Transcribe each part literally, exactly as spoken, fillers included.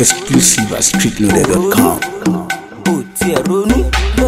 Exclusive at street loaded dot com. Oh, tiẹ̀ ronú.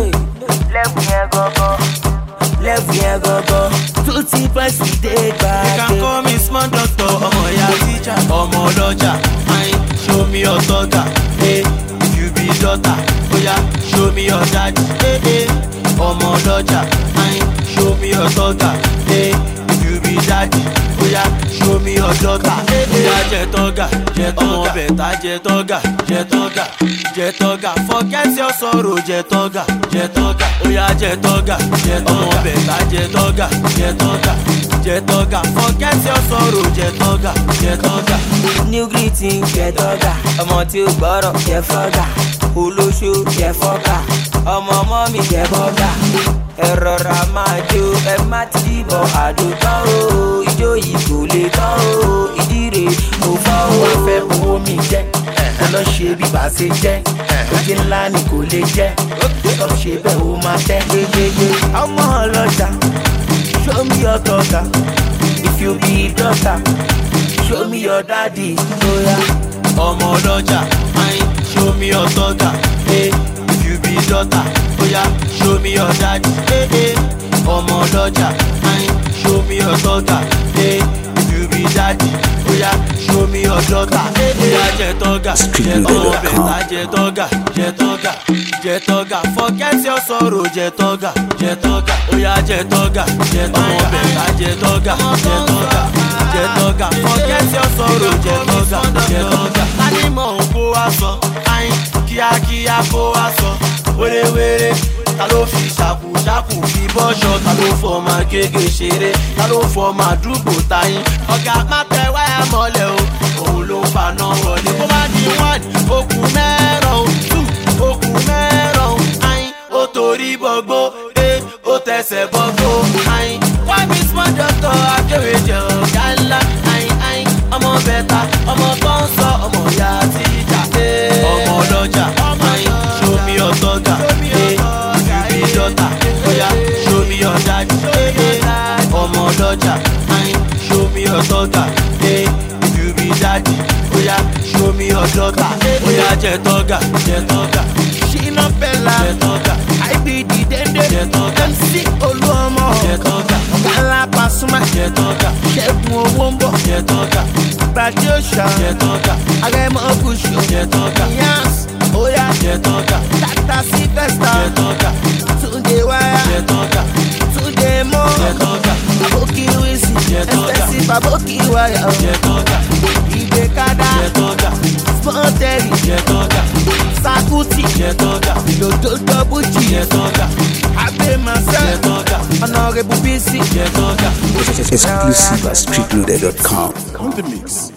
Lẹ́bù yẹn gangan, lẹ́bù yẹn gangan. Tó ti pẹ́ sí dé gbàgbé. You can call me small doctor, ọmọ ìyá teacher, ọmọ ọlọ́jà. Fine, show me your daughter. Hey, if you be daughter, oya, show me your daddy. Hey, hey, ọmọ ọlọ́jà. Fine, show me your daughter. Hey, if you be daddy, oya, show me your daughter. Oya, jẹ tọ́gà, jẹ tọ́gà, ọmọ bẹ̀ta jẹ tọ́gà, jẹ tọ́gà, jẹ tọ́gà. Forget your sorrow, jẹ tọ́gà, jẹ tọ́gà. Oya, jẹ tọ́gà, jẹ tọ́gà, ọmọ bẹ̀ta jẹ tọ́gà, jẹ tọ́gà, jẹ tọ́gà. Forget your sorrow, jẹ tọ́gà, jẹ tọ́gà. New greeting jẹ tọ́gà. Ọmọ tí ó gbọ́rọ̀ jẹ fọ́gà. Olóṣó jẹ fọ́gà. Ọmọ ọmọ mi jẹ bọ́gà. Ẹ rọra máa jó, ẹ má ti dìbò àdótán o. Ijó yìí kò lè tán o. Ìdíre kò fọ́ o. Wọ́n fẹ́ owó mi jẹ́, ẹ lọ ṣe bí bá ṣe jẹ́. Oje ńlá ni kò lè jẹ́, sọ ṣe bẹ́ẹ̀ ó máa tẹ́. Yeyeye, ọmọ ọlọ́jà, show me your daughter. If you be daughter, show me your daddy. Oya, ọmọ ọlọ́jà, fine, show me your daughter. Hey, if you be daughter, oya, show me your daddy. Hey, hey, ọmọ ọlọ́jà, fine, show me your daughter. Hey, if you be daddy, oya, show me your daughter. Hey, oya, jẹ tọ́gà, jẹ ọmọ bẹ̀ta jẹ tọ́gà, jẹ tọ́gà, jẹ tọ́gà. Forget your sorrow, jẹ tọ́gà, jẹ tọ́gà. Oya, jẹ tọ́gà, jẹ ọmọ bẹ̀ta jẹ tọ́gà, jẹ tọ́gà, jẹ tọ́gà. Forget your sorrow, jẹ tọ́gà, jẹ tọ́gà. Lánímọ̀ ń kó wa sọ, ayin kíákíá kó wa sọ. Wérewére, ta ló fi ṣàkùṣàkù fi bọ́ṣọ? Ta ló fọmọ kéèké ṣeré? Ta ló fọmọ àdúgbò táyín? Ọ̀gá má tẹ wáyà mọ́lẹ̀ o, òun ló ń faná wọlé. Ó bá ní one, okùn mẹ́ràn o, two, okùn mẹ́ràn o, ayin. Ó torí bọ́gbó, eh, ó tẹsẹ̀ bọ́gbó, ayin. Why be smart doctor akéwèjẹ ọ̀gá ńlá, ayin ayin. Ọmọ bẹ̀ta, ọmọ tó ń sọ, ọmọ ìyá tíjà, eh. Ọmọ ọlọ́jà, ayin, show me your daughter, eh. If you be daughter, oya, show me your daddy, eh, eh. Ọmọ ọlọ́jà, ayin, show me your daughter, eh. If you be daddy, oya, show me your daughter, oya, jẹ tọ́gà, jẹ tọ́gà, Ṣínà Bella, jẹ tọ́gà, I B D Dende, jẹ tọ́gà, M C Olúọmọ, jẹ tọ́gà, Ọ̀gá Pasuma, jẹ tọ́gà, Ṣẹ́gun owó ń bọ̀, jẹ tọ́gà, Bàdé Òṣà, jẹ tọ́gà, Arẹmọ Kùsù, jẹ tọ́gà, Yans, Oya, jẹ tọ́gà, Tata Sylvester, jẹ tọ́gà, Túndé Wáyà, jẹ tọ́gà, Túndé Mọ́, jẹ tọ́gà, Aboki Wisi, jẹ tọ́gà, Expensive Aboki Wáyà, jẹ tọ́gà, Ìgbé Kádà, jẹ tọ́gà, Spọ́ntẹ́rì, jẹ tọ́gà, Sakuti, jẹ tọ́gà, Lòdò Dọ́bùjì, jẹ tọ́gà, Abé jẹ Marcel, tọ́gà, Honorable Bisi, jẹ tọ́gà. Exclusive at street loaded dot com. On the mix.